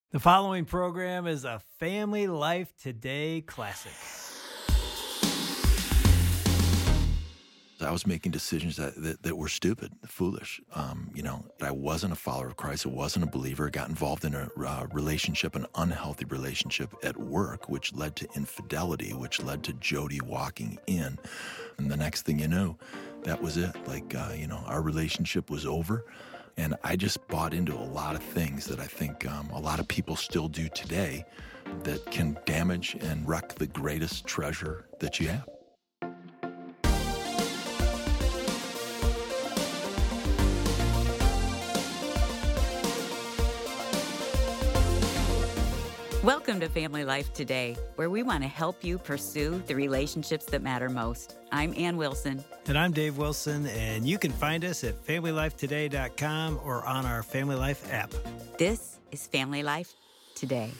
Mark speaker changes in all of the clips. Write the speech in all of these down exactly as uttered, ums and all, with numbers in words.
Speaker 1: The following program is a Family Life Today classic.
Speaker 2: I was making decisions that, that, that were stupid, foolish. Um, you know, I wasn't a follower of Christ. I wasn't a believer. I got involved in a uh, relationship, an unhealthy relationship at work, which led to infidelity, which led to Jody walking in. And the next thing you knew, that was it. Like, uh, you know, our relationship was over. And I just bought into a lot of things that I think um, a lot of people still do today that can damage and wreck the greatest treasure that you have.
Speaker 3: Welcome to Family Life Today, where we want to help you pursue the relationships that matter most. I'm Ann Wilson.
Speaker 1: And I'm Dave Wilson, and you can find us at family life today dot com or on our Family Life app.
Speaker 3: This is Family Life Today.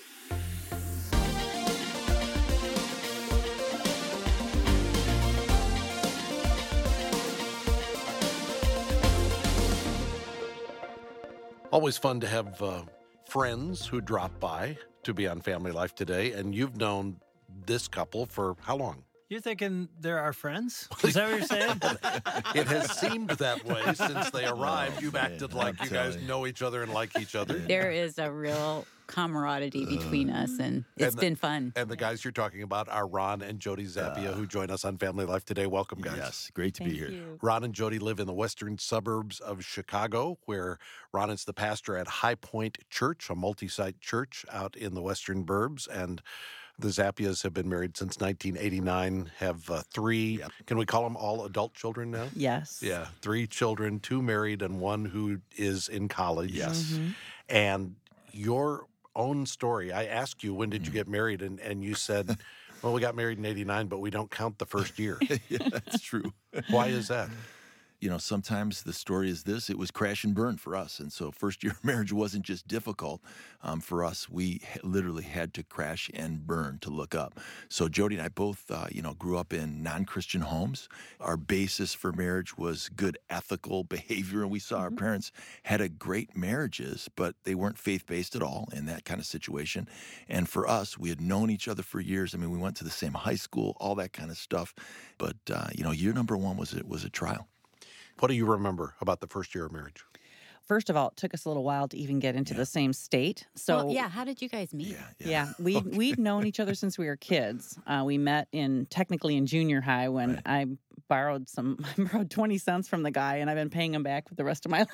Speaker 4: Always fun to have uh, friends who drop by to be on Family Life Today, and you've known this couple for how long?
Speaker 1: You're thinking they're our friends? Is that what you're saying?
Speaker 4: It has seemed that way since they arrived.
Speaker 2: Oh,
Speaker 4: You've
Speaker 2: man,
Speaker 4: acted like
Speaker 2: I'm
Speaker 4: you guys
Speaker 2: telling you.
Speaker 4: know each other and like each other.
Speaker 3: There is a real camaraderie between us, and it's
Speaker 4: And the-
Speaker 3: been fun.
Speaker 4: And the guys you're talking about are Ron and Jody Zappia, who join us on Family Life Today. Welcome, guys.
Speaker 2: Yes, great to be here.
Speaker 4: Ron and Jody live in the western suburbs of Chicago, where Ron is the pastor at High Point Church, a multi-site church out in the western burbs. And the Zappias have been married since nineteen eighty-nine, have uh, three,
Speaker 2: Yep.
Speaker 4: can we call them all adult children now?
Speaker 5: Yes.
Speaker 4: Yeah, three children, two married and one who is in college.
Speaker 2: Yes.
Speaker 4: And your own story, I asked you, when did you get married? And, and you said, well, we got married in eighty-nine, but we don't count the first year.
Speaker 2: Yeah, that's true.
Speaker 4: Why is that?
Speaker 2: You know, sometimes the story is this: it was crash and burn for us. And so first year of marriage wasn't just difficult um, for us. We ha- literally had to crash and burn to look up. So Jody and I both, uh, you know, grew up in non-Christian homes. Our basis for marriage was good ethical behavior. And we saw our parents had a great marriages, but they weren't faith-based at all in that kind of situation. And for us, we had known each other for years. I mean, we went to the same high school, all that kind of stuff. But, uh, you know, year number one was, it was a trial.
Speaker 4: What do you remember about the first year of marriage?
Speaker 5: First of all, it took us a little while to even get into
Speaker 2: Yeah.
Speaker 5: the same state. So
Speaker 3: Well, yeah, how did you guys meet?
Speaker 5: yeah, we we'd known each other since we were kids. Uh, we met in technically in junior high when
Speaker 2: Right.
Speaker 5: I borrowed some I borrowed twenty cents from the guy, and I've been paying him back for the rest of my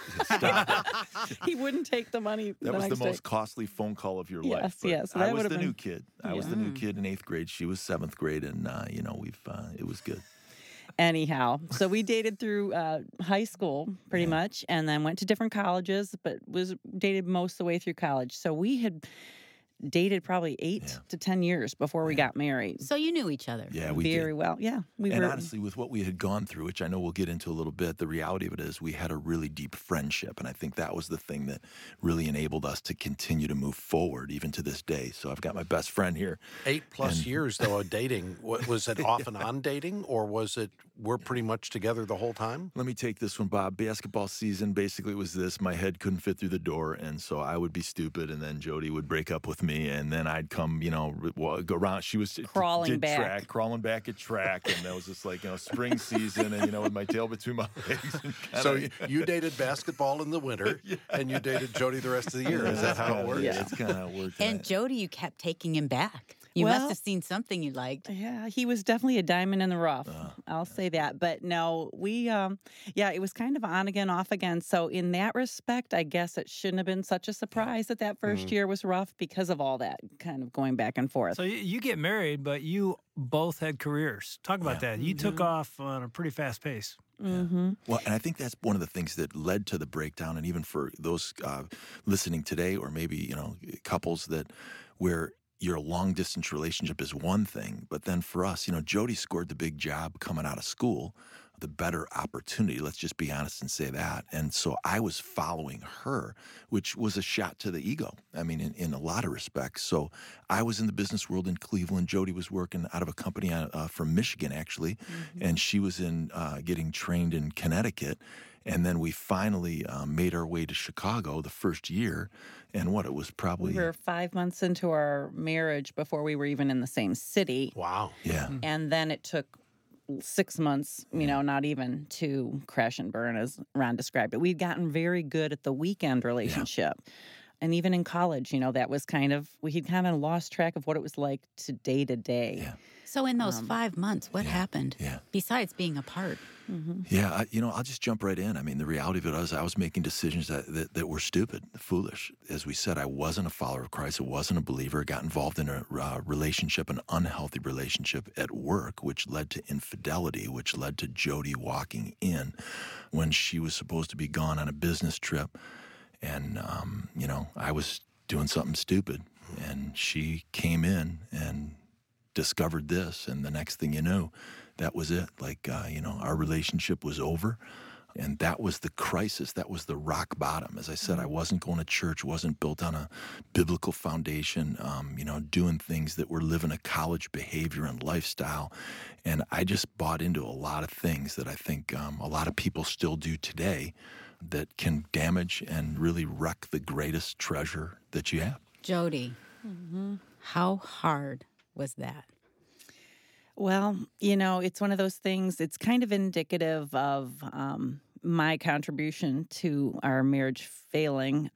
Speaker 5: life. He wouldn't take the money.
Speaker 2: That was the
Speaker 5: next
Speaker 2: most
Speaker 5: day.
Speaker 2: costly phone call of your
Speaker 5: Yes,
Speaker 2: life. but
Speaker 5: yes,
Speaker 2: I
Speaker 5: that
Speaker 2: was
Speaker 5: would've
Speaker 2: the
Speaker 5: been-
Speaker 2: new kid. I was the new kid in eighth grade. She was seventh grade, and uh, you know, we've uh, it was good.
Speaker 5: Anyhow, so we dated through uh, high school pretty
Speaker 2: Yeah.
Speaker 5: much, and then went to different colleges, but was dated most of the way through college. So we had dated probably eight
Speaker 2: Yeah.
Speaker 5: to ten years before we got married.
Speaker 3: So you knew each other.
Speaker 2: Yeah, we
Speaker 5: Very
Speaker 2: did.
Speaker 5: well. Yeah, we
Speaker 2: And
Speaker 5: were.
Speaker 2: honestly, with what we had gone through, which I know we'll get into a little bit, the reality of it is we had a really deep friendship. And I think that was the thing that really enabled us to continue to move forward even to this day. So I've got my best friend here.
Speaker 4: Eight plus
Speaker 2: And-
Speaker 4: years, though, of dating. Wa- Was it off and on dating, or was it we're pretty much together the whole time?
Speaker 2: Let me take this one, Bob. Basketball season basically was this. My head couldn't fit through the door, and so I would be stupid, and then Jody would break up with me, and then I'd come, you know, re- well, go around. She was
Speaker 5: Crawling
Speaker 2: did
Speaker 5: back.
Speaker 2: track, crawling back at track, and that was just like, you know, spring season, and, you know, with my tail between my legs. And kinda,
Speaker 4: So you dated basketball in the winter, and you dated Jody the rest of the year. Is that how it works?
Speaker 2: Yeah, it's kind of how it worked.
Speaker 3: And Jody, you kept taking him back. You
Speaker 5: Well-
Speaker 3: must have seen something you liked.
Speaker 5: Yeah, he was definitely a diamond in the rough.
Speaker 2: Uh,
Speaker 5: I'll say that. But no, we, um, yeah, it was kind of on again, off again. So in that respect, I guess it shouldn't have been such a surprise that that 1st
Speaker 4: Mhm.
Speaker 5: year was rough because of all that kind of going back and forth.
Speaker 1: So you, you get married, but you both had careers. Talk about that. You took off on a pretty fast pace.
Speaker 5: Mm-hmm.
Speaker 2: Well, and I think that's one of the things that led to the breakdown. And even for those uh, listening today, or maybe, you know, couples that where your long distance relationship is one thing, but then for us, you know, Jody scored the big job coming out of school, the better opportunity. Let's just be honest and say that. And so I was following her, which was a shot to the ego. I mean, in, in a lot of respects. So I was in the business world in Cleveland. Jody was working out of a company uh, from Michigan, actually, and she was in uh, getting trained in Connecticut. And then we finally um, made our way to Chicago the first year. And what, it was probably...
Speaker 5: We were five months into our marriage before we were even in the same city.
Speaker 4: Wow.
Speaker 2: Yeah.
Speaker 5: And then it took six months, you know, not even to crash and burn, as Ron described it. We'd gotten very good at the weekend relationship. Yeah. And even in college, you know, that was kind of, we had kind of lost track of what it was like to day to day.
Speaker 2: Yeah.
Speaker 3: So in those
Speaker 5: Um,
Speaker 3: five months, what
Speaker 2: yeah,
Speaker 3: happened
Speaker 2: yeah.
Speaker 3: besides being apart?
Speaker 5: Mm-hmm.
Speaker 2: Yeah, I, you know, I'll just jump right in. I mean, the reality of it is I was making decisions that, that, that were stupid, foolish. As we said, I wasn't a follower of Christ. I wasn't a believer. I got involved in a uh, relationship, an unhealthy relationship at work, which led to infidelity, which led to Jody walking in when she was supposed to be gone on a business trip. And, um, you know, I was doing something stupid, and she came in and discovered this, and the next thing you know, that was it. Like, uh, you know, our relationship was over, and that was the crisis. That was the rock bottom. As I said, I wasn't going to church, wasn't built on a biblical foundation, um, you know, doing things that were living a college behavior and lifestyle, and I just bought into a lot of things that I think um, a lot of people still do today that can damage and really wreck the greatest treasure that you have.
Speaker 3: Jody,
Speaker 5: Mm-hmm.
Speaker 3: how hard was that?
Speaker 5: Well, you know, it's one of those things, it's kind of indicative of um, my contribution to our marriage failing.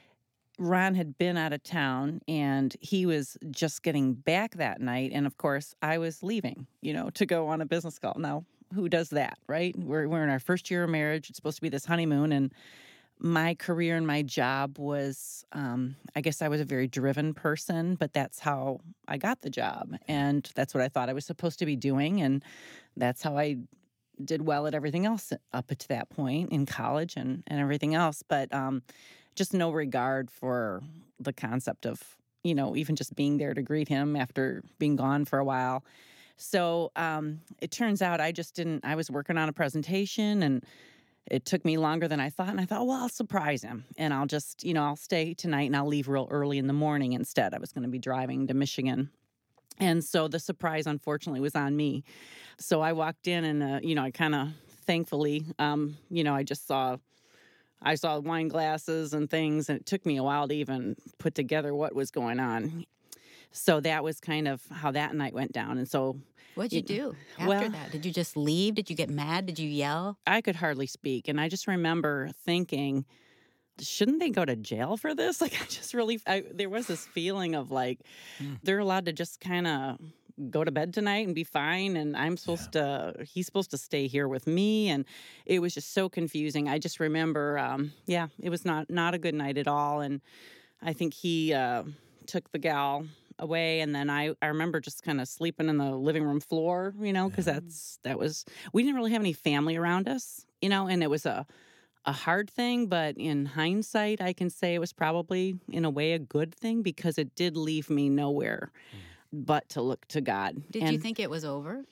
Speaker 5: Ron had been out of town, and he was just getting back that night. And of course, I was leaving, you know, to go on a business call. Now, who does that, right? We're, we're in our first year of marriage. It's supposed to be this honeymoon. And my career and my job was, um, I guess I was a very driven person, but that's how I got the job. And that's what I thought I was supposed to be doing. And that's how I did well at everything else up to that point in college and, and everything else. But um, just no regard for the concept of, you know, even just being there to greet him after being gone for a while. So um, it turns out I just didn't, I was working on a presentation, and it took me longer than I thought. And I thought, well, I'll surprise him, and I'll just, you know, I'll stay tonight and I'll leave real early in the morning instead. I was going to be driving to Michigan. And so the surprise, unfortunately, was on me. So I walked in, and, uh, you know, I kind of, thankfully, um, you know, I just saw, I saw wine glasses and things, and it took me a while to even put together what was going on. So that was kind of how that night went down. And so
Speaker 3: What'd you do after
Speaker 5: well,
Speaker 3: that? Did you just leave? Did you get mad? Did you yell?
Speaker 5: I could hardly speak. And I just remember thinking, shouldn't they go to jail for this? Like, I just really, I, there was this feeling of like, mm. they're allowed to just kind of go to bed tonight and be fine. And I'm supposed yeah. to, he's supposed to stay here with me. And it was just so confusing. I just remember, um, yeah, it was not, not a good night at all. And I think he uh, took the gal away, and then I, I remember just kind of sleeping in the living room floor, you know, because yeah. that's that was we didn't really have any family around us, you know, and it was a a hard thing, but in hindsight, I can say it was probably in a way a good thing, because it did leave me nowhere mm. but to look to God.
Speaker 3: Did
Speaker 5: and,
Speaker 3: you think it was over?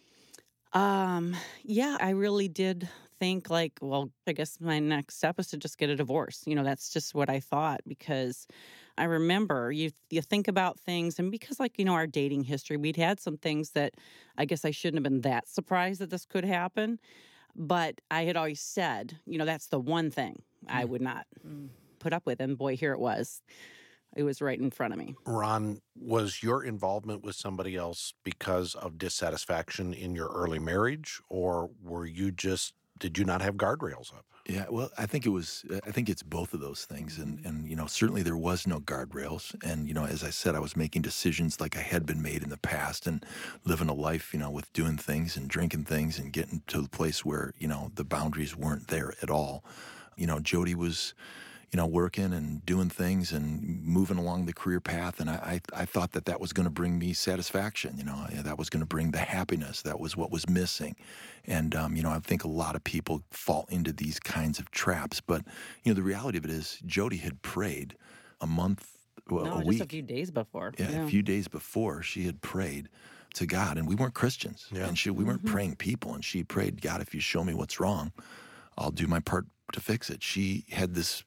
Speaker 5: Um, yeah, I really did think like, well, I guess my next step is to just get a divorce. You know, that's just what I thought, because I remember you you think about things, and because, like, you know, our dating history, we'd had some things that I guess I shouldn't have been that surprised that this could happen. But I had always said, you know, that's the one thing mm. I would not mm. put up with. And boy, here it was. It was right in front of me.
Speaker 4: Ron, was your involvement with somebody else because of dissatisfaction in your early marriage, or were you just, did you not have guardrails up?
Speaker 2: Yeah, well, I think it was, I think it's both of those things. And, and, you know, certainly there was no guardrails. And, you know, as I said, I was making decisions like I had been made in the past, and living a life, you know, with doing things and drinking things and getting to the place where, you know, the boundaries weren't there at all. You know, Jody was, you know, working and doing things and moving along the career path. And I, I, I thought that that was going to bring me satisfaction. You know, that was going to bring the happiness. That was what was missing. And, um, you know, I think a lot of people fall into these kinds of traps. But, you know, the reality of it is Jody had prayed a month, well,
Speaker 5: no,
Speaker 2: a
Speaker 5: just
Speaker 2: week.
Speaker 5: a few days before.
Speaker 2: Yeah,
Speaker 5: yeah,
Speaker 2: a few days before, she had prayed to God. And we weren't Christians. Yeah. And she, we weren't mm-hmm. praying people. And she prayed, God, if you show me what's wrong, I'll do my part to fix it. She had this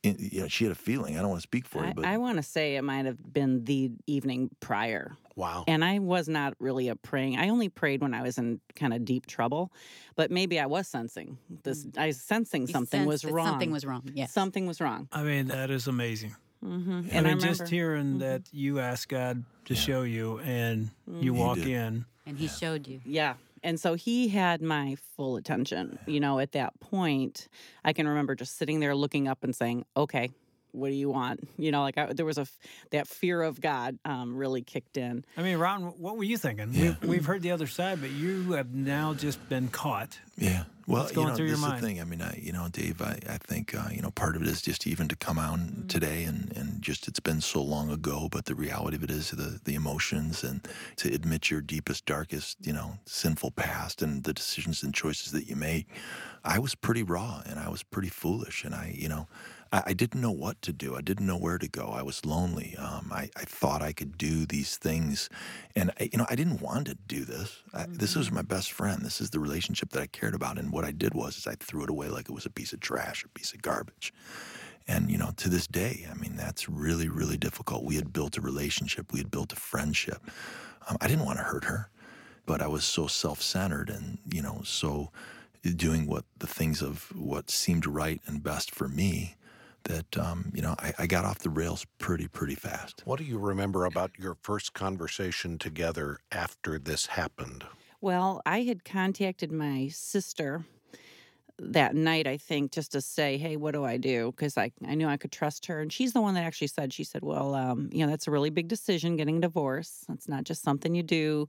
Speaker 2: in, you know, she had a feeling. I don't want to speak for
Speaker 5: I,
Speaker 2: you, but
Speaker 5: I want to say it might have been the evening prior.
Speaker 4: Wow.
Speaker 5: And I was not really a praying. I only prayed when I was in kind of deep trouble, but maybe I was sensing this. I was sensing
Speaker 3: You
Speaker 5: something
Speaker 3: sensed
Speaker 5: was
Speaker 3: that
Speaker 5: wrong.
Speaker 3: Something was wrong. Yes.
Speaker 5: Something was wrong.
Speaker 1: I mean, that is amazing.
Speaker 5: Mm-hmm.
Speaker 1: I
Speaker 5: And
Speaker 1: mean,
Speaker 5: I remember,
Speaker 1: just hearing that you asked God to show you and you
Speaker 2: He
Speaker 1: walk
Speaker 2: did.
Speaker 1: in.
Speaker 3: And he showed you.
Speaker 5: yeah. And so he had my full attention. You know, at that point, I can remember just sitting there looking up and saying, okay, what do you want? You know, like I, there was a, f- that fear of God um, really kicked in.
Speaker 1: I mean, Ron, what were you thinking? We've, we've heard the other side, but you have now just been caught.
Speaker 2: yeah. Well,
Speaker 1: What's
Speaker 2: you
Speaker 1: going
Speaker 2: know,
Speaker 1: through
Speaker 2: this
Speaker 1: your
Speaker 2: is the
Speaker 1: mind?
Speaker 2: thing. I mean, I, you know, Dave, I, I think, uh, you know, part of it is just even to come out today and, and just it's been so long ago, but the reality of it is the, the emotions and to admit your deepest, darkest, you know, sinful past and the decisions and choices that you made. I was pretty raw and I was pretty foolish and I, you know, I, I didn't know what to do. I didn't know where to go. I was lonely. Um, I, I thought I could do these things and, I, you know, I didn't want to do this. I, this was my best friend. This is the relationship that I cared about. And what I did was is I threw it away like it was a piece of trash, a piece of garbage. And, you know, to this day, I mean, that's really, really difficult. We had built a relationship. We had built a friendship. Um, I didn't want to hurt her, but I was so self-centered and, you know, so doing what the things of what seemed right and best for me that, um, you know, I, I got off the rails pretty, pretty fast.
Speaker 4: What do you remember about your first conversation together after this happened?
Speaker 5: Well, I had contacted my sister that night, I think, just to say, hey, what do I do? Because I, I knew I could trust her. And she's the one that actually said, she said, well, um, you know, that's a really big decision, getting a divorce. That's not just something you do.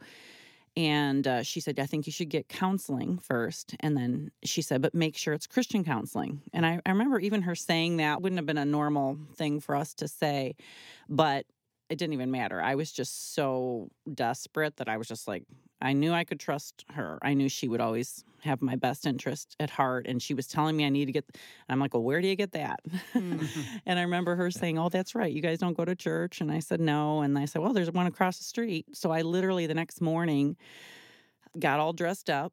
Speaker 5: And uh, she said, I think you should get counseling first. And then she said, but make sure it's Christian counseling. And I, I remember even her saying that wouldn't have been a normal thing for us to say, but it didn't even matter. I was just so desperate that I was just like, I knew I could trust her. I knew she would always have my best interest at heart. And she was telling me I need to get, and I'm like, well, where do you get that?
Speaker 3: Mm-hmm.
Speaker 5: And I remember her saying, oh, that's right. You guys don't go to church. And I said, no. And I said, well, there's one across the street. So I literally the next morning got all dressed up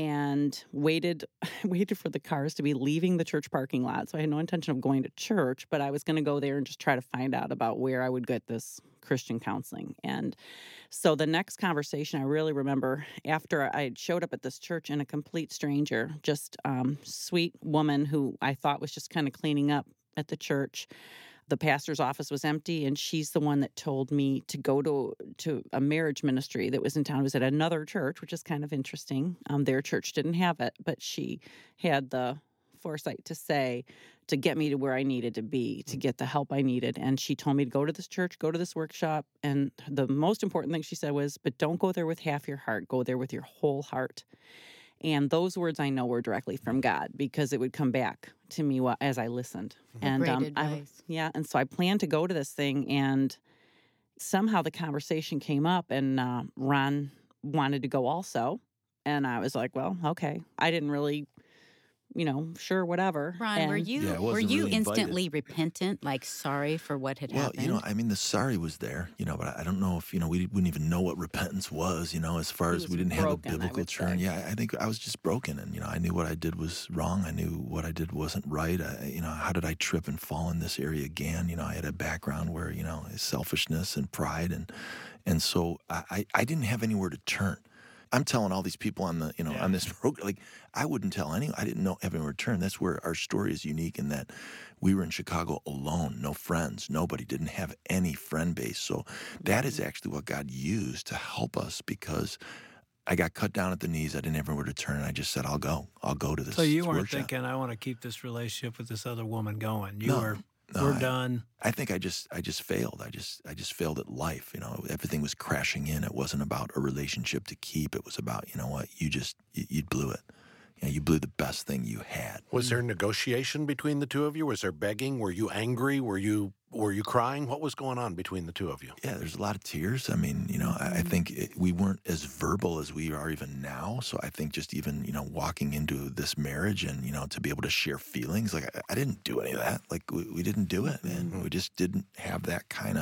Speaker 5: and waited waited for the cars to be leaving the church parking lot. So I had no intention of going to church, but I was going to go there and just try to find out about where I would get this Christian counseling. And so the next conversation I really remember after I had showed up at this church and a complete stranger, just um, sweet woman who I thought was just kind of cleaning up at the church. The pastor's office was empty, and she's the one that told me to go to to a marriage ministry that was in town. It was at another church, which is kind of interesting. Um, their church didn't have it, but she had the foresight to say, to get me to where I needed to be, to get the help I needed. And she told me to go to this church, go to this workshop. And the most important thing she said was, but don't go there with half your heart. Go there with your whole heart. And those words I know were directly from God because it would come back to me while, as I listened. And
Speaker 3: Great
Speaker 5: I,
Speaker 3: advice.
Speaker 5: yeah, and so I planned to go to this thing, and somehow the conversation came up, and uh, Ron wanted to go also, and I was like, well, okay. I didn't really, you know, sure, whatever.
Speaker 3: Ron, were
Speaker 5: And-
Speaker 3: you
Speaker 2: Yeah, I
Speaker 3: were
Speaker 2: wasn't
Speaker 3: you
Speaker 2: really invited.
Speaker 3: instantly repentant, like sorry for what had
Speaker 2: Well,
Speaker 3: happened?
Speaker 2: you know, I mean, the sorry was there, you know, but I I don't know if, you know, we wouldn't even know what repentance was, you know, as far
Speaker 5: He
Speaker 2: as
Speaker 5: was
Speaker 2: we didn't have a
Speaker 5: broken, I
Speaker 2: biblical
Speaker 5: would
Speaker 2: turn.
Speaker 5: say.
Speaker 2: Yeah, I think I was just broken and, you know, I knew what I did was wrong. I knew what I did wasn't right. I, you know, how did I trip and fall in this area again? You know, I had a background where, you know, selfishness and pride. And, and so I, I I didn't have anywhere to turn. I'm telling all these people on the, you know, on this program, like I wouldn't tell anyone. I didn't know have anywhere to turn. That's where our story is unique in that we were in Chicago alone, no friends, nobody, didn't have any friend base. So that is actually what God used to help us because I got cut down at the knees. I didn't have anywhere to turn. And I just said, I'll go. I'll go to this
Speaker 1: So you weren't
Speaker 2: workshop.
Speaker 1: thinking, I want to keep this relationship with this other woman going. You
Speaker 2: No,
Speaker 1: were,
Speaker 2: no,
Speaker 1: we're
Speaker 2: I-
Speaker 1: done.
Speaker 2: I think I just I just failed. I just I just failed at life. You know, everything was crashing in. It wasn't about a relationship to keep. It was about, you know what, you just you, you blew it. You know, you blew the best thing you had.
Speaker 4: Was there negotiation between the two of you? Was there begging? Were you angry? Were you were you crying? What was going on between the two of you?
Speaker 2: Yeah, there's a lot of tears. I mean, you know, I, I think it, we weren't as verbal as we are even now. So I think just even, you know, walking into this marriage and, you know, to be able to share feelings, like I, I didn't do any of that. Like we, we didn't do it, and we just didn't have that kind of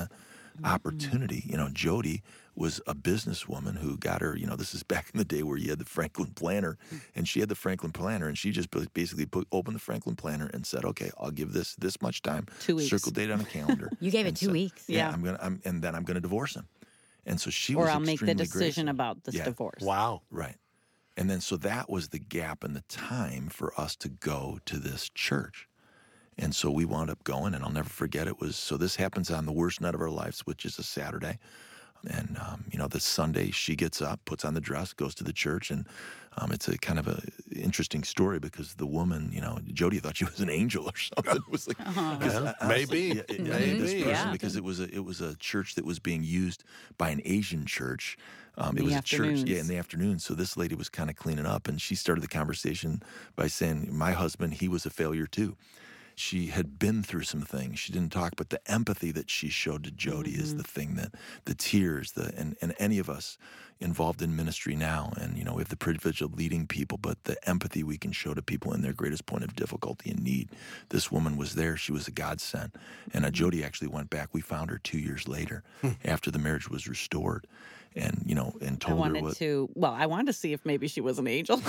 Speaker 2: opportunity. You know, Jody was a businesswoman who got her, you know, this is back in the day where you had the Franklin Planner, and she had the Franklin Planner, and she just basically put, opened the Franklin Planner and said, okay, I'll give this this much time,
Speaker 5: Two weeks.
Speaker 2: circle date on a calendar.
Speaker 3: You gave it
Speaker 2: and
Speaker 3: two
Speaker 2: said,
Speaker 3: weeks.
Speaker 2: Yeah,
Speaker 5: Yeah.
Speaker 2: I'm gonna, I'm, and then I'm going to divorce him. And so she
Speaker 5: Or
Speaker 2: was
Speaker 5: I'll make the
Speaker 2: extremely
Speaker 5: decision
Speaker 2: gracious.
Speaker 5: about this
Speaker 2: Yeah.
Speaker 5: divorce.
Speaker 4: Wow.
Speaker 2: Right. And then so that was the gap in the time for us to go to this church. And so we wound up going, and I'll never forget it was, so this happens on the worst night of our lives, which is a Saturday. And, um, you know, this Sunday she gets up, puts on the dress, goes to the church, and um, it's a kind of a interesting story because the woman, you know, Jody thought she was an angel or something. It was like, 'cause
Speaker 4: Yeah,
Speaker 2: honestly,
Speaker 4: maybe.
Speaker 2: yeah, it- I mean,
Speaker 4: Maybe.
Speaker 2: this person,
Speaker 3: Yeah.
Speaker 2: because it was a it was a church that was being used by an Asian church. Um,
Speaker 5: In
Speaker 2: it
Speaker 5: the
Speaker 2: was a church, yeah,
Speaker 5: afternoons.
Speaker 2: in the afternoon. So this lady was kind of cleaning up, and she started the conversation by saying, "My husband, he was a failure too." She had been through some things. She didn't talk, but the empathy that she showed to Jody is the thing that the tears, the and, and any of us involved in ministry now, and you know, we have the privilege of leading people, but the empathy we can show to people in their greatest point of difficulty and need. This woman was there. She was a godsend. And uh, Jody actually went back. We found her two years later after the marriage was restored. And, you know, and
Speaker 5: I
Speaker 2: told her
Speaker 5: wanted
Speaker 2: what.
Speaker 5: to, well, I wanted to see if maybe she was an angel.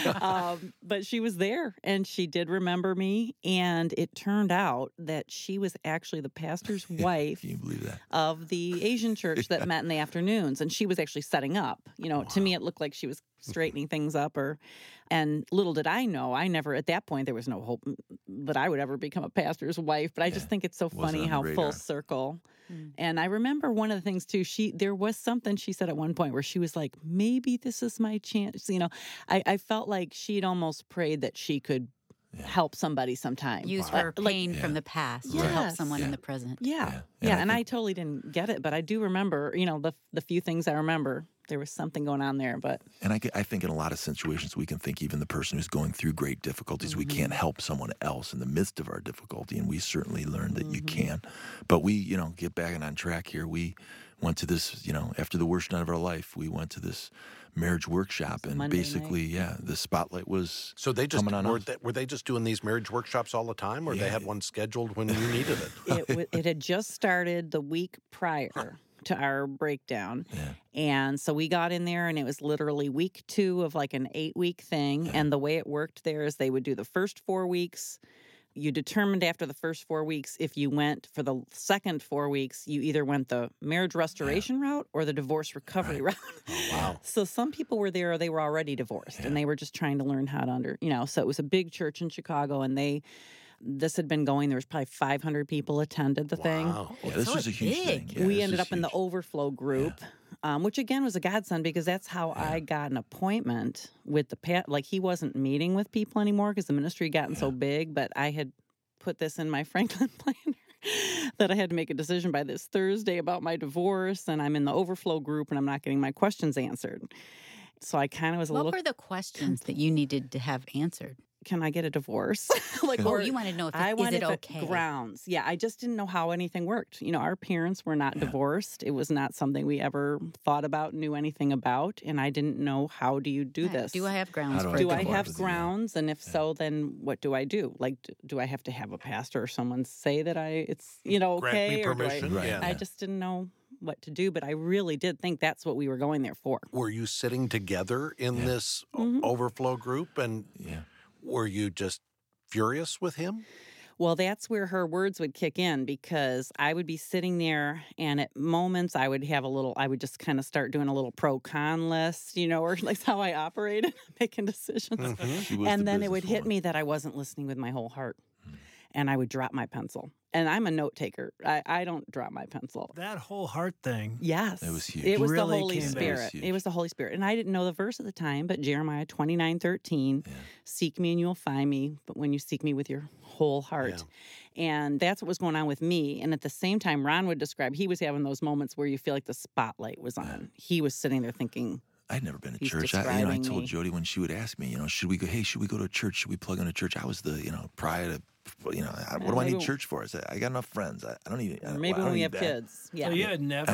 Speaker 5: um, but she was there and she did remember me. And it turned out that she was actually the pastor's wife
Speaker 2: Can you believe that?
Speaker 5: of the Asian church that met in the afternoons. And she was actually setting up. You know, to me, it looked like she was straightening things up. Or, and little did I know, I never, at that point, there was no hope that I would ever become a pastor's wife. But I just
Speaker 2: Yeah.
Speaker 5: think it's so
Speaker 2: Wasn't
Speaker 5: funny
Speaker 2: on the
Speaker 5: how full
Speaker 2: radar.
Speaker 5: circle. And I remember one of the things too, she, there was something she said at one point where she was like, maybe this is my chance. You know, I, I felt like she'd almost prayed that she could help somebody sometime.
Speaker 3: Use
Speaker 5: Uh,
Speaker 3: her
Speaker 5: like-
Speaker 3: pain from the past to help
Speaker 5: Yes.
Speaker 3: someone in
Speaker 2: Yeah.
Speaker 3: the present.
Speaker 5: Yeah.
Speaker 2: Yeah.
Speaker 5: Yeah.
Speaker 2: And I
Speaker 5: And I
Speaker 2: think-
Speaker 5: totally didn't get it, but I do remember, you know, the the few things I remember, there was something going on there. But
Speaker 2: And I, ca- I think in a lot of situations, we can think even the person who's going through great difficulties, we can't help someone else in the midst of our difficulty. And we certainly learned that you can. But we, you know, get back on track here. We went to this, you know, after the worst night of our life, we went to this marriage workship. And
Speaker 5: Monday
Speaker 2: basically, yeah, the spotlight was
Speaker 4: So they just
Speaker 2: coming on
Speaker 4: were
Speaker 2: us.
Speaker 4: they, were they just doing these marriage workshops all the time, or they
Speaker 2: Yeah.
Speaker 4: had one scheduled when you needed it?
Speaker 5: it, wa- it had just started the week prior to our breakdown.
Speaker 2: Yeah.
Speaker 5: And so we got in there and it was literally week two of like an eight week thing. And the way it worked there is they would do the first four weeks. You determined after the first four weeks if you went for the second four weeks, you either went the marriage restoration route or the divorce recovery route.
Speaker 4: Wow.
Speaker 5: So some people were there, they were already divorced and they were just trying to learn how to under, you know, so it was a big church in Chicago and they, this had been going, there was probably five hundred people attended the thing.
Speaker 4: Wow.
Speaker 2: Yeah, this
Speaker 3: So
Speaker 2: was a huge
Speaker 3: big.
Speaker 2: thing. Yeah,
Speaker 5: we
Speaker 2: this
Speaker 5: ended
Speaker 2: is
Speaker 5: up in the
Speaker 2: huge.
Speaker 5: overflow group, um, which again was a godsend because that's how I got an appointment with the pat. Like he wasn't meeting with people anymore because the ministry had gotten so big, but I had put this in my Franklin planner that I had to make a decision by this Thursday about my divorce, and I'm in the overflow group and I'm not getting my questions answered. So I kind of was a
Speaker 3: What
Speaker 5: little,
Speaker 3: were the questions that you needed to have answered?
Speaker 5: can I get a divorce? like,
Speaker 3: Oh,
Speaker 5: or-
Speaker 3: you wanted to know if
Speaker 5: I
Speaker 3: it, is
Speaker 5: wanted
Speaker 3: it
Speaker 5: the
Speaker 3: okay?
Speaker 5: grounds. Yeah, I just didn't know how anything worked. You know, our parents were not divorced. It was not something we ever thought about, knew anything about, and I didn't know how do you do
Speaker 3: Right.
Speaker 5: this?
Speaker 3: Do I have grounds
Speaker 2: How do
Speaker 3: for
Speaker 2: I
Speaker 5: do
Speaker 3: a
Speaker 5: I
Speaker 2: divorce
Speaker 5: have
Speaker 3: divorce?
Speaker 2: with you?
Speaker 5: grounds? And if so, then what do I do? Like, d- do I have to have a pastor or someone say that I it's you know
Speaker 4: Grant
Speaker 5: okay?
Speaker 4: me
Speaker 5: or do I-
Speaker 4: permission.
Speaker 2: Right.
Speaker 4: Yeah.
Speaker 5: I just didn't know what to do, but I really did think that's what we were going there for.
Speaker 4: Were you sitting together in this o-
Speaker 5: Mhm.
Speaker 4: overflow group, and
Speaker 2: Yeah.
Speaker 4: were you just furious with him?
Speaker 5: Well, that's where her words would kick in because I would be sitting there and at moments I would have a little, I would just kind of start doing a little pro con list, you know, or like how I operated, making decisions.
Speaker 4: Mm-hmm.
Speaker 2: She was
Speaker 5: And
Speaker 2: the
Speaker 5: then it would hit
Speaker 2: businesswoman.
Speaker 5: me that I wasn't listening with my whole heart. And I would drop my pencil. And I'm a note taker. I, I don't drop my pencil.
Speaker 1: That whole heart thing.
Speaker 5: Yes.
Speaker 2: It was huge.
Speaker 5: It was
Speaker 1: Really
Speaker 5: the Holy
Speaker 1: came back.
Speaker 5: Spirit.
Speaker 2: It was
Speaker 5: It
Speaker 2: huge.
Speaker 5: was the Holy Spirit. And I didn't know the verse at the time, but Jeremiah twenty-nine thirteen, seek me and you'll find me, but when you seek me with your whole heart. And that's what was going on with me. And at the same time, Ron would describe, he was having those moments where you feel like the spotlight was on. He was sitting there thinking,
Speaker 2: I'd never been to
Speaker 5: He's
Speaker 2: church. I, you know, I
Speaker 5: describing
Speaker 2: told
Speaker 5: me.
Speaker 2: Jody when she would ask me, you know, should we go? Hey, should we go to a church? Should we plug in a church? I was the, you know, prior to, you know, I, what do I
Speaker 5: maybe-
Speaker 2: need church for? I said, I got enough friends. I, I don't need. I,
Speaker 5: or maybe
Speaker 2: I don't
Speaker 5: when we
Speaker 2: need
Speaker 5: have
Speaker 2: that.
Speaker 5: kids. Yeah.
Speaker 1: So you had never?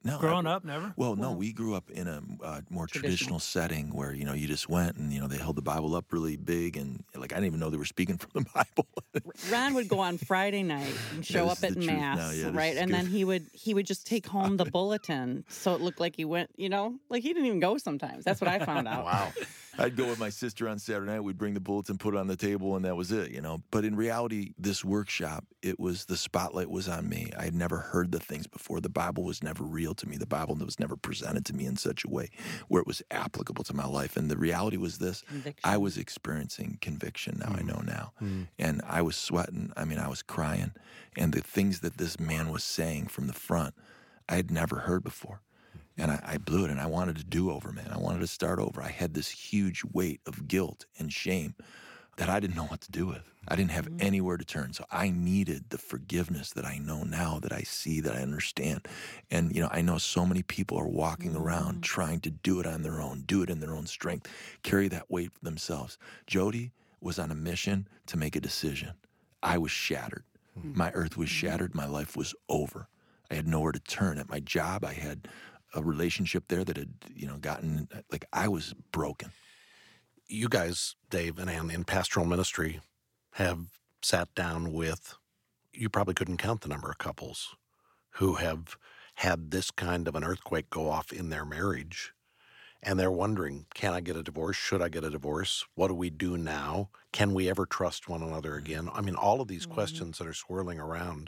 Speaker 2: No,
Speaker 1: Growing
Speaker 2: I,
Speaker 1: up, never?
Speaker 2: Well, no, we grew up in a uh, more traditional
Speaker 5: Traditional.
Speaker 2: setting where, you know, you just went and, you know, they held the Bible up really big and, like, I didn't even know they were speaking from the Bible.
Speaker 5: Ron would go on Friday night and show
Speaker 2: this
Speaker 5: up
Speaker 2: is
Speaker 5: at
Speaker 2: the truth
Speaker 5: mass,
Speaker 2: now. Yeah, this
Speaker 5: right?
Speaker 2: is
Speaker 5: And
Speaker 2: good.
Speaker 5: then he would he would just take home the bulletin, so it looked like he went. You know, like he didn't even go sometimes. That's what I found out.
Speaker 4: Wow.
Speaker 2: I'd go with my sister on Saturday night. We'd bring the bulletin, put it on the table, and that was it, you know. But in reality, this workshop, it was the spotlight was on me. I had never heard the things before. The Bible was never real to me. The Bible was never presented to me in such a way where it was applicable to my life. And the reality was this.
Speaker 5: Conviction.
Speaker 2: I was experiencing conviction now. Mm. I know now. Mm. And I was sweating. I mean, I was crying. And the things that this man was saying from the front, I had never heard before. And I, I blew it, and I wanted to do over, man. I wanted to start over. I had this huge weight of guilt and shame that I didn't know what to do with. I didn't have mm-hmm. anywhere to turn. So I needed the forgiveness that I know now, that I see, that I understand. And, you know, I know so many people are walking mm-hmm. around trying to do it on their own, do it in their own strength, carry that weight for themselves. Jody was on a mission to make a decision. I was shattered. Mm-hmm. My earth was shattered. My life was over. I had nowhere to turn. At my job, I had a relationship there that had, you know, gotten, like, I was broken.
Speaker 4: You guys, Dave and Ann, in pastoral ministry have sat down with, you probably couldn't count the number of couples who have had this kind of an earthquake go off in their marriage. And they're wondering, can I get a divorce? Should I get a divorce? What do we do now? Can we ever trust one another again? I mean, all of these mm-hmm. questions that are swirling around.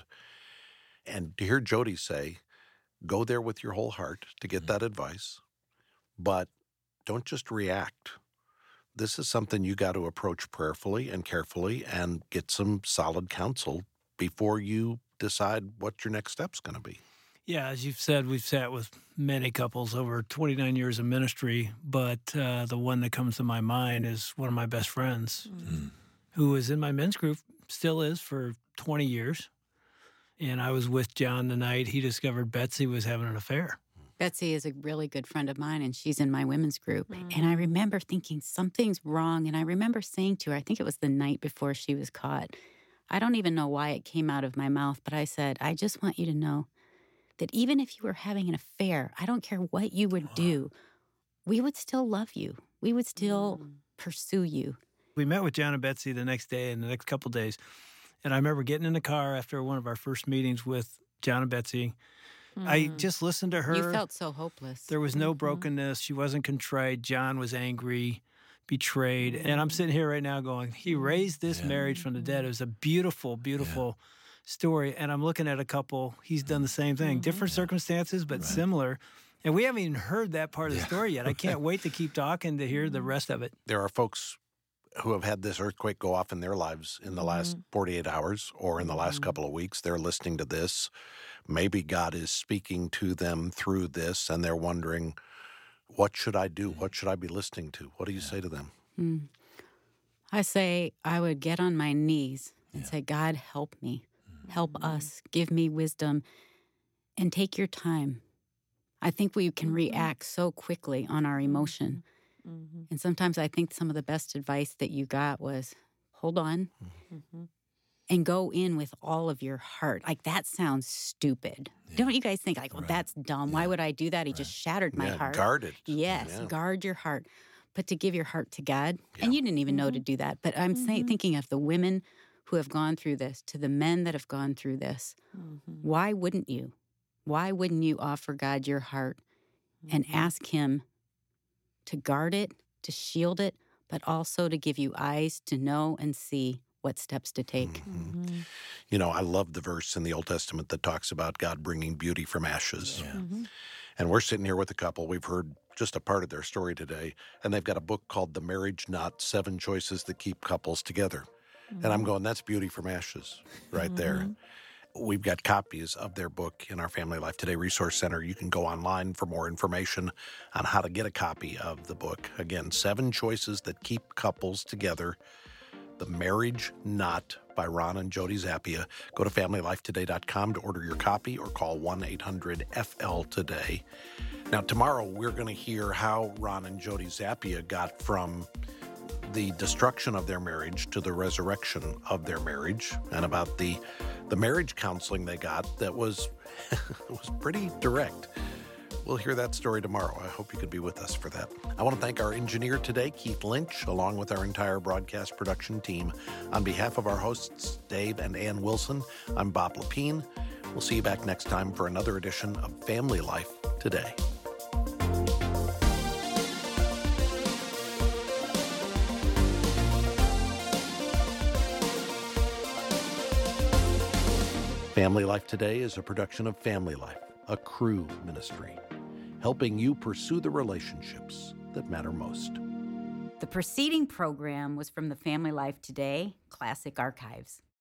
Speaker 4: And to hear Jody say, go there with your whole heart to get that advice, but don't just react. This is something you got to approach prayerfully and carefully and get some solid counsel before you decide what your next step's going to be.
Speaker 1: Yeah, as you've said, we've sat with many couples over twenty-nine years of ministry, but uh, the one that comes to my mind is one of my best friends mm-hmm. who was in my men's group, still is, for twenty years. And I was with John the night he discovered Betsy was having an affair.
Speaker 3: Betsy is a really good friend of mine, and she's in my women's group. Mm. And I remember thinking something's wrong. And I remember saying to her, I think it was the night before she was caught, I don't even know why it came out of my mouth, but I said, I just want you to know that even if you were having an affair, I don't care what you would do, we would still love you. We would still mm. pursue you.
Speaker 1: We met with John and Betsy the next day and the next couple of days. And I remember getting in the car after one of our first meetings with John and Betsy. Mm. I just listened to her.
Speaker 3: You felt so hopeless.
Speaker 1: There was no mm-hmm. brokenness. She wasn't contrite. John was angry, betrayed. Mm. And I'm sitting here right now going, he raised this yeah. marriage from the dead. It was a beautiful, beautiful yeah. story. And I'm looking at a couple. He's done the same thing. Mm-hmm. Different yeah. circumstances, but right. similar. And we haven't even heard that part of the yeah. story yet. I can't wait to keep talking to hear the rest of it.
Speaker 4: There are folks who have had this earthquake go off in their lives in the mm-hmm. last forty-eight hours or in the last mm-hmm. couple of weeks. They're listening to this. Maybe God is speaking to them through this, and they're wondering, what should I do? What should I be listening to? What do you yeah. say to them?
Speaker 3: Mm. I say I would get on my knees and yeah. say, God, help me. Mm-hmm. Help us. Give me wisdom. And take your time. I think we can mm-hmm. react so quickly on our emotion. Mm-hmm. And sometimes I think some of the best advice that you got was, hold on, mm-hmm. and go in with all of your heart. Like, that sounds stupid. Yeah. Don't you guys think, like, well, right. that's dumb. Yeah. Why would I do that? He right. just shattered my
Speaker 4: yeah,
Speaker 3: heart.
Speaker 4: Guard it.
Speaker 3: Yes, yeah. guard your heart. But to give your heart to God, yeah. and you didn't even mm-hmm. know to do that. But I'm mm-hmm. say, thinking of the women who have gone through this, to the men that have gone through this. Mm-hmm. Why wouldn't you? Why wouldn't you offer God your heart mm-hmm. and ask Him to guard it, to shield it, but also to give you eyes to know and see what steps to take?
Speaker 4: Mm-hmm. Mm-hmm. You know, I love the verse in the Old Testament that talks about God bringing beauty from ashes.
Speaker 2: Yeah.
Speaker 4: Mm-hmm. And we're sitting here with a couple. We've heard just a part of their story today, and they've got a book called The Marriage Knot, Seven Choices That Keep Couples Together. Mm-hmm. And I'm going, that's beauty from ashes right mm-hmm. there. We've got copies of their book in our Family Life Today Resource Center. You can go online for more information on how to get a copy of the book. Again, Seven Choices That Keep Couples Together, The Marriage Knot by Ron and Jody Zappia. Go to family life today dot com to order your copy or call one eight hundred F L today. Now, tomorrow we're going to hear how Ron and Jody Zappia got from the destruction of their marriage to the resurrection of their marriage, and about the the marriage counseling they got that was was pretty direct. We'll hear that story tomorrow. I hope you could be with us for that. I want to thank our engineer today, Keith Lynch, along with our entire broadcast production team. On behalf of our hosts, Dave and Ann Wilson, I'm Bob Lepine. We'll see you back next time for another edition of Family Life Today. Family Life Today is a production of Family Life, a Cru ministry, helping you pursue the relationships that matter most.
Speaker 6: The preceding program was from the Family Life Today Classic Archives.